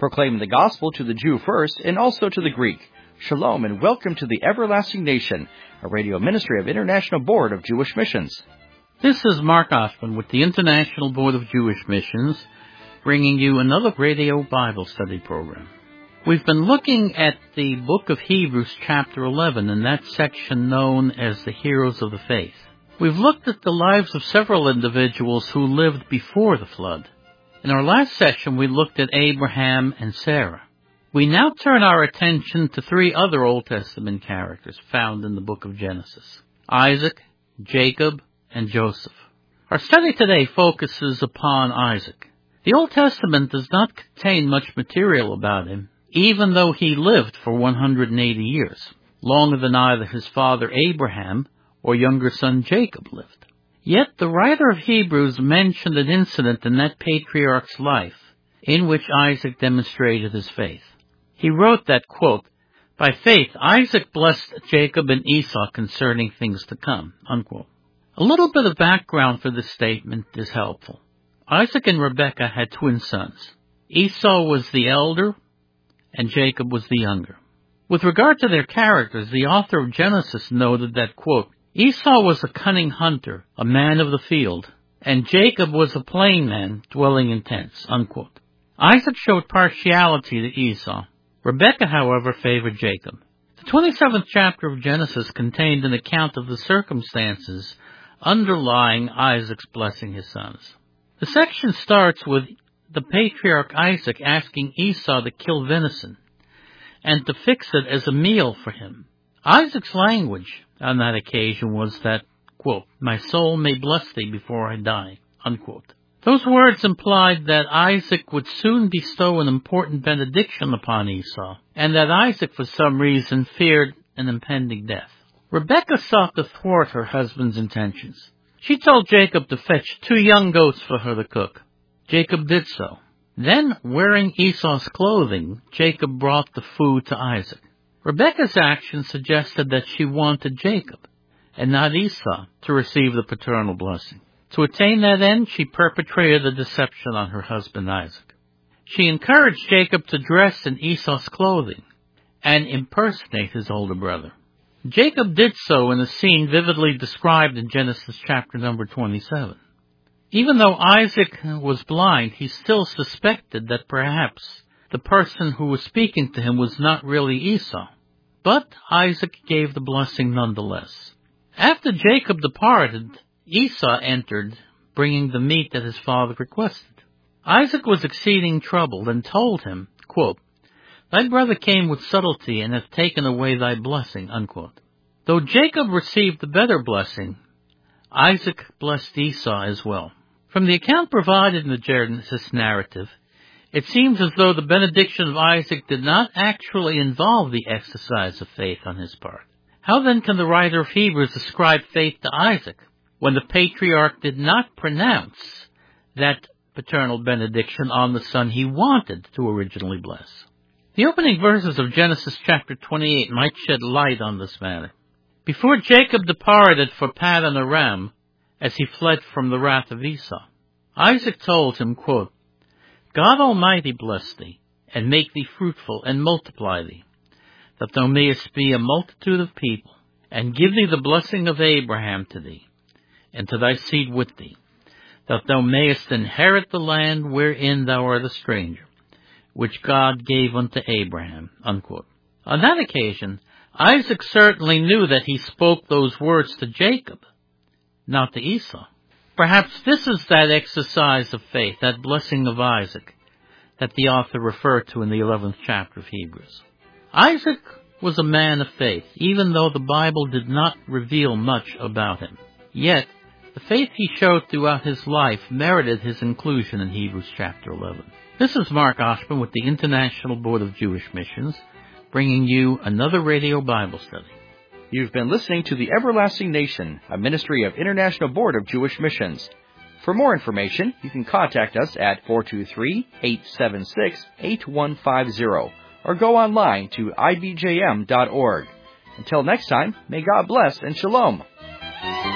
proclaiming the gospel to the Jew first and also to the Greek. Shalom and welcome to the Everlasting Nation, a radio ministry of International Board of Jewish Missions. This is Mark Oshman with the International Board of Jewish Missions, bringing you another radio Bible study program. We've been looking at the book of Hebrews, chapter 11, in that section known as the Heroes of the Faith. We've looked at the lives of several individuals who lived before the flood. In our last session, we looked at Abraham and Sarah. We now turn our attention to three other Old Testament characters found in the book of Genesis: Isaac, Jacob, and Joseph. Our study today focuses upon Isaac. The Old Testament does not contain much material about him, even though he lived for 180 years, longer than either his father Abraham or younger son Jacob lived. Yet the writer of Hebrews mentioned an incident in that patriarch's life in which Isaac demonstrated his faith. He wrote that, quote, "By faith Isaac blessed Jacob and Esau concerning things to come," unquote. A little bit of background for this statement is helpful. Isaac and Rebekah had twin sons. Esau was the elder and Jacob was the younger. With regard to their characters, the author of Genesis noted that, quote, "Esau was a cunning hunter, a man of the field, and Jacob was a plain man dwelling in tents," unquote. Isaac showed partiality to Esau. Rebekah, however, favored Jacob. The 27th chapter of Genesis contained an account of the circumstances underlying Isaac's blessing his sons. The section starts with the patriarch Isaac asking Esau to kill venison and to fix it as a meal for him. Isaac's language on that occasion was that, quote, "My soul may bless thee before I die," unquote. Those words implied that Isaac would soon bestow an important benediction upon Esau, and that Isaac, for some reason, feared an impending death. Rebekah sought to thwart her husband's intentions. She told Jacob to fetch 2 young goats for her to cook. Jacob did so. Then, wearing Esau's clothing, Jacob brought the food to Isaac. Rebekah's action suggested that she wanted Jacob, and not Esau, to receive the paternal blessing. To attain that end, she perpetrated a deception on her husband Isaac. She encouraged Jacob to dress in Esau's clothing and impersonate his older brother. Jacob did so in a scene vividly described in Genesis chapter number 27. Even though Isaac was blind, he still suspected that perhaps the person who was speaking to him was not really Esau. But Isaac gave the blessing nonetheless. After Jacob departed, Esau entered, bringing the meat that his father requested. Isaac was exceeding troubled and told him, quote, "Thy brother came with subtlety and hath taken away thy blessing," unquote. Though Jacob received the better blessing, Isaac blessed Esau as well. From the account provided in the Genesis narrative, it seems as though the benediction of Isaac did not actually involve the exercise of faith on his part. How then can the writer of Hebrews ascribe faith to Isaac when the patriarch did not pronounce that paternal benediction on the son he wanted to originally bless? The opening verses of Genesis chapter 28 might shed light on this matter. Before Jacob departed for Paddan Aram, as he fled from the wrath of Esau, Isaac told him, quote, "God Almighty bless thee, and make thee fruitful, and multiply thee, that thou mayest be a multitude of people, and give thee the blessing of Abraham to thee, and to thy seed with thee, that thou mayest inherit the land wherein thou art a stranger, which God gave unto Abraham," unquote. On that occasion, Isaac certainly knew that he spoke those words to Jacob, not to Esau. Perhaps this is that exercise of faith, that blessing of Isaac, that the author referred to in the 11th chapter of Hebrews. Isaac was a man of faith, even though the Bible did not reveal much about him. Yet, the faith he showed throughout his life merited his inclusion in Hebrews chapter 11. This is Mark Oshman with the International Board of Jewish Missions, bringing you another radio Bible study. You've been listening to the Everlasting Nation, a ministry of International Board of Jewish Missions. For more information, you can contact us at 423-876-8150 or go online to ibjm.org. Until next time, may God bless and shalom.